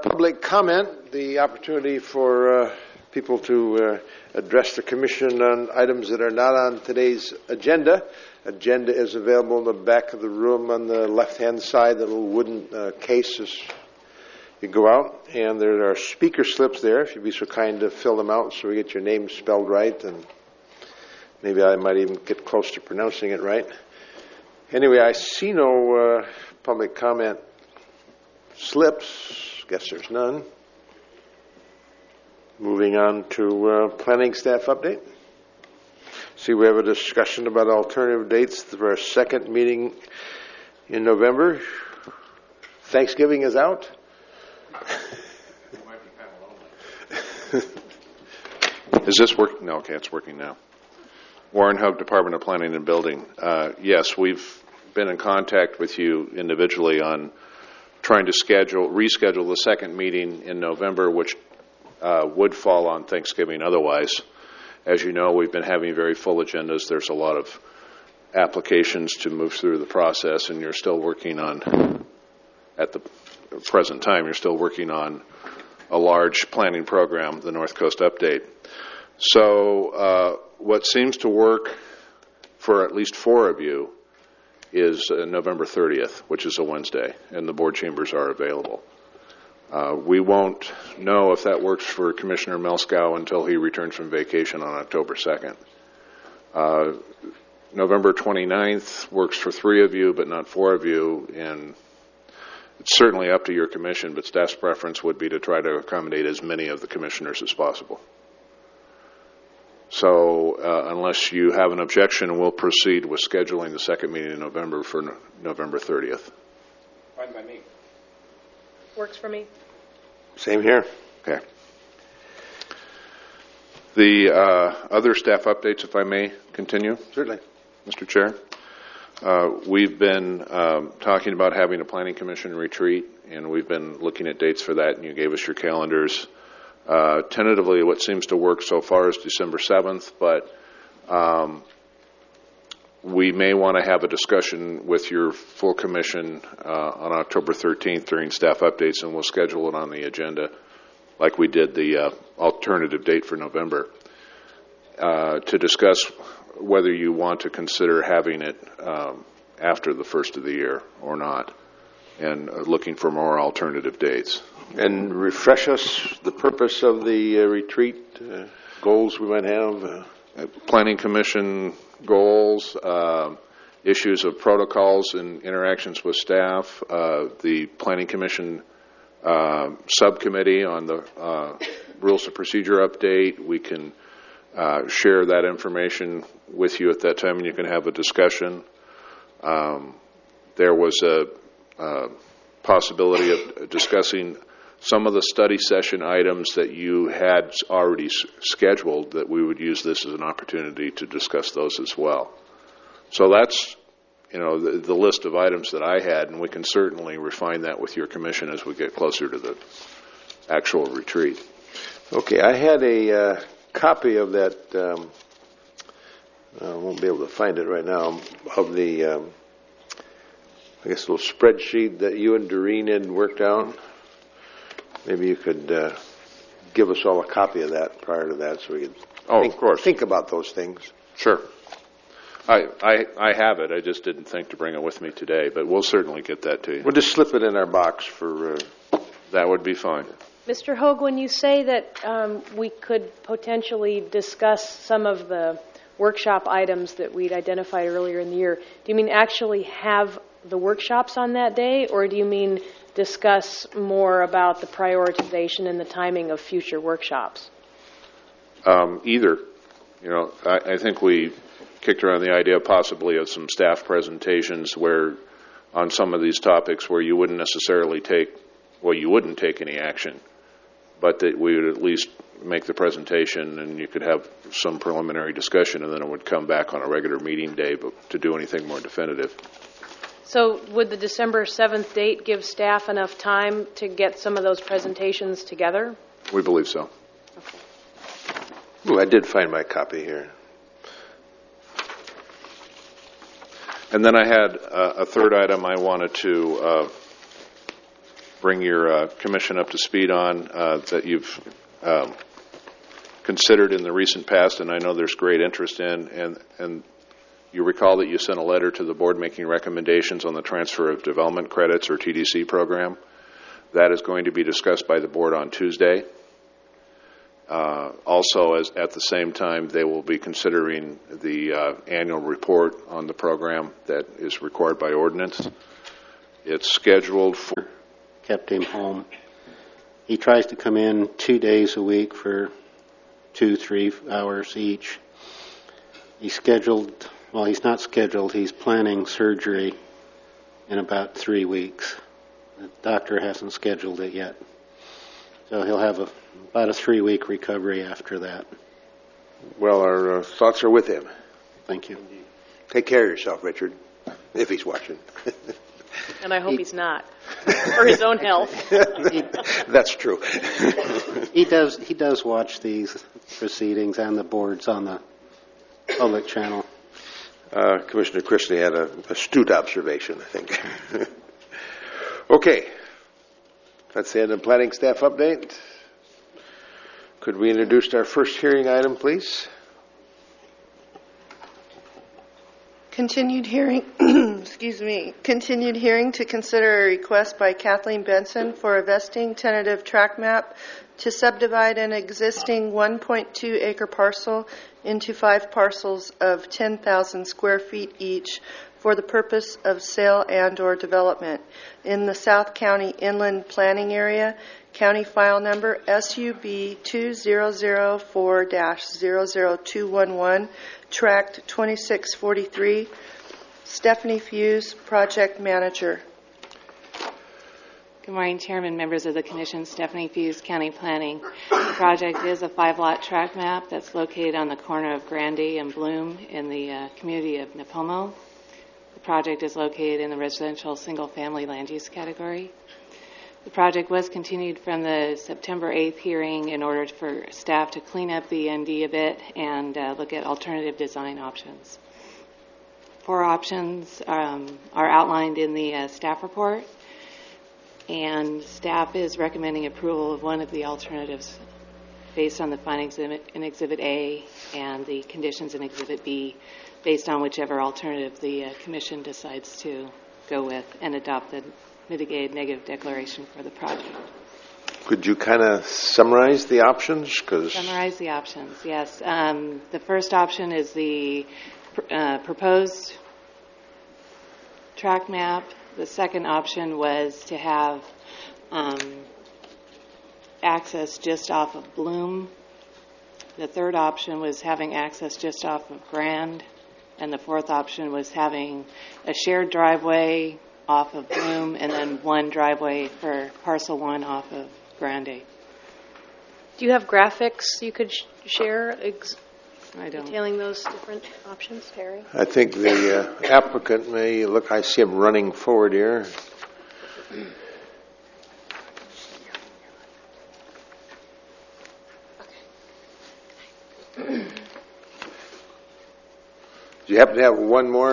public comment, the opportunity for people to address the Commission on items that are not on today's agenda. Agenda is available in the back of the room on the left-hand side, the little wooden cases. You go out, and there are speaker slips there, if you'd be so kind to fill them out so we get your name spelled right, and maybe I might even get close to pronouncing it right. Anyway, I see no public comment slips. Guess there's none. Moving on to planning staff update. See, we have a discussion about alternative dates for our second meeting in November. Thanksgiving is out. Is this working? No, okay, it's working now. Warren Hug, Department of Planning and Building. Yes, we've been in contact with you individually on trying to reschedule the second meeting in November, which would fall on Thanksgiving otherwise. As you know, we've been having very full agendas. There's a lot of applications to move through the process, and you're still working on, at the present time, you're still working on a large planning program, the North Coast Update. So what seems to work for at least 4 of you is November 30th, which is a Wednesday, and the board chambers are available. We won't know if that works for Commissioner Melskow until he returns from vacation on October 2nd. November 29th works for 3 of you, but not 4 of you, and it's certainly up to your commission, but staff's preference would be to try to accommodate as many of the commissioners as possible. So unless you have an objection, we'll proceed with scheduling the second meeting in November for November 30th. Fine by me. Works for me. Same here. Okay. The other staff updates, if I may continue. Certainly. Mr. Chair. We've been talking about having a planning commission retreat, and we've been looking at dates for that, and you gave us your calendars. Tentatively, what seems to work so far is December 7th, but we may want to have a discussion with your full commission on October 13th during staff updates, and we'll schedule it on the agenda like we did the alternative date for November to discuss whether you want to consider having it after the first of the year or not, and looking for more alternative dates. And refresh us the purpose of the retreat, goals we might have. Planning Commission goals, issues of protocols and interactions with staff, the Planning Commission subcommittee on the rules of procedure update. We can share that information with you at that time, and you can have a discussion. There was a possibility of discussing some of the study session items that you had already scheduled, that we would use this as an opportunity to discuss those as well. So that's, the list of items that I had, and we can certainly refine that with your commission as we get closer to the actual retreat. Okay, I had a copy of that, I won't be able to find it right now, of the, I guess, little spreadsheet that you and Doreen had worked out. Maybe you could give us all a copy of that prior to that so we could think about those things. Sure. I have it. I just didn't think to bring it with me today, but we'll certainly get that to you. We'll just slip it in our box for... that would be fine. Mr. Hogue, when you say that we could potentially discuss some of the workshop items that we'd identified earlier in the year, do you mean actually have the workshops on that day, or do you mean discuss more about the prioritization and the timing of future workshops? Either. I think we kicked around the idea possibly of some staff presentations where on some of these topics where you wouldn't necessarily you wouldn't take any action, but that we would at least make the presentation and you could have some preliminary discussion, and then it would come back on a regular meeting day to do anything more definitive. So would the December 7th date give staff enough time to get some of those presentations together? We believe so. Okay. Ooh, I did find my copy here. And then I had a third item I wanted to bring your commission up to speed on that you've considered in the recent past, and I know there's great interest in. And you recall that you sent a letter to the board making recommendations on the transfer of development credits or TDC program. That is going to be discussed by the board on Tuesday. Also, at the same time, they will be considering the annual report on the program that is required by ordinance. It's scheduled for... Kept him home. He tries to come in 2 days a week for 2-3 hours each. He's scheduled, well, he's not scheduled, he's planning surgery in about 3 weeks. The doctor hasn't scheduled it yet. So he'll have about a 3-week recovery after that. Well, our thoughts are with him. Thank you. Take care of yourself, Richard, if he's watching. And I hope he's not, for his own health. That's true. He does watch these proceedings and the boards on the public channel. Commissioner Christie had an astute observation, I think. Okay. That's the end of planning staff update. Could we introduce our first hearing item, please? Continued hearing, continued hearing to consider a request by Kathleen Benson for a vesting tentative tract map to subdivide an existing 1.2 acre parcel into 5 parcels of 10,000 square feet each for the purpose of sale and or development in the South County Inland Planning Area, County File Number SUB 2004-00211, Tract 2643. Stephanie Fuse, Project Manager. Good morning, Chairman, members of the Commission. Stephanie Fuse, County Planning. The project is a 5-lot tract map that's located on the corner of Grandy and Bloom in the community of Nipomo. The project is located in the residential single-family land use category. The project was continued from the September 8th hearing in order for staff to clean up the ND a bit and look at alternative design options. 4 options are outlined in the staff report, and staff is recommending approval of one of the alternatives based on the findings in Exhibit A and the conditions in Exhibit B, based on whichever alternative the Commission decides to go with and adopt the mitigated negative declaration for the project. Could you kind of summarize the options? Summarize the options, yes. The first option is the proposed tract map. The second option was to have access just off of Bloom. The third option was having access just off of Grand. And the fourth option was having a shared driveway off of Bloom and then one driveway for parcel 1 off of Grande. Do you have graphics you could share I don't. detailing those different options, Terry? I think the applicant may look, I see him running forward here. Do you happen to have one more